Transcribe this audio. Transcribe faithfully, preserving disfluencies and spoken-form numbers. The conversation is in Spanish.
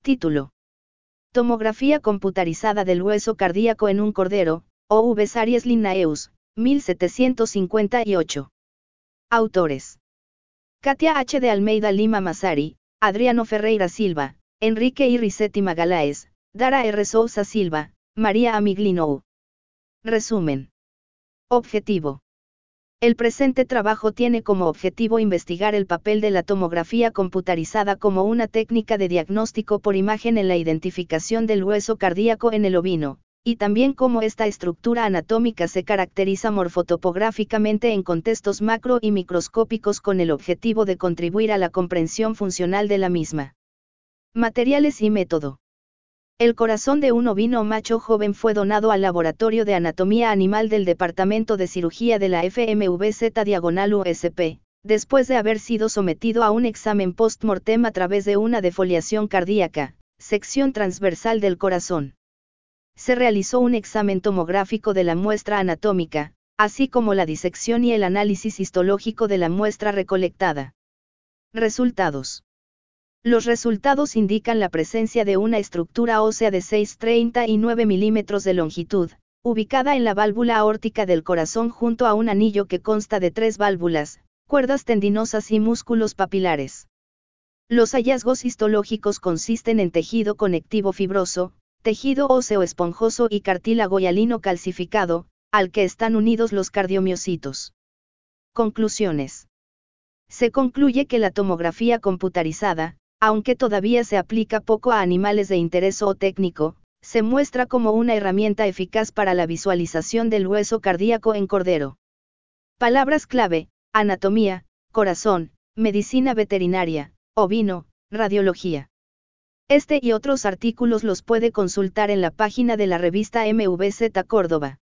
Título. Tomografía computarizada del hueso cardíaco en un cordero, O V Saries Linnaeus, mil setecientos cincuenta y ocho. Autores. Katia H. de Almeida Lima Massari, Adriano Ferreira Silva, Enrique I. Risetti Magalhães, Dara R. Sousa Silva, María Amiglinou. Resumen. Objetivo. El presente trabajo tiene como objetivo investigar el papel de la tomografía computarizada como una técnica de diagnóstico por imagen en la identificación del hueso cardíaco en el ovino, y también cómo esta estructura anatómica se caracteriza morfotopográficamente en contextos macro y microscópicos con el objetivo de contribuir a la comprensión funcional de la misma. Materiales y método. El corazón de un ovino macho joven fue donado al Laboratorio de Anatomía Animal del Departamento de Cirugía de la F M V Z-U S P, después de haber sido sometido a un examen post-mortem a través de una defoliación cardíaca, sección transversal del corazón. Se realizó un examen tomográfico de la muestra anatómica, así como la disección y el análisis histológico de la muestra recolectada. Resultados. Los resultados indican la presencia de una estructura ósea de seis coma treinta y nueve milímetros de longitud, ubicada en la válvula aórtica del corazón junto a un anillo que consta de tres válvulas, cuerdas tendinosas y músculos papilares. Los hallazgos histológicos consisten en tejido conectivo fibroso, tejido óseo esponjoso y cartílago hialino calcificado, al que están unidos los cardiomiocitos. Conclusiones. Se concluye que la tomografía computarizada, aunque todavía se aplica poco a animales de interés zootécnico, se muestra como una herramienta eficaz para la visualización del hueso cardíaco en cordero. Palabras clave: anatomía, corazón, medicina veterinaria, ovino, radiología. Este y otros artículos los puede consultar en la página de la revista M V Z Córdoba.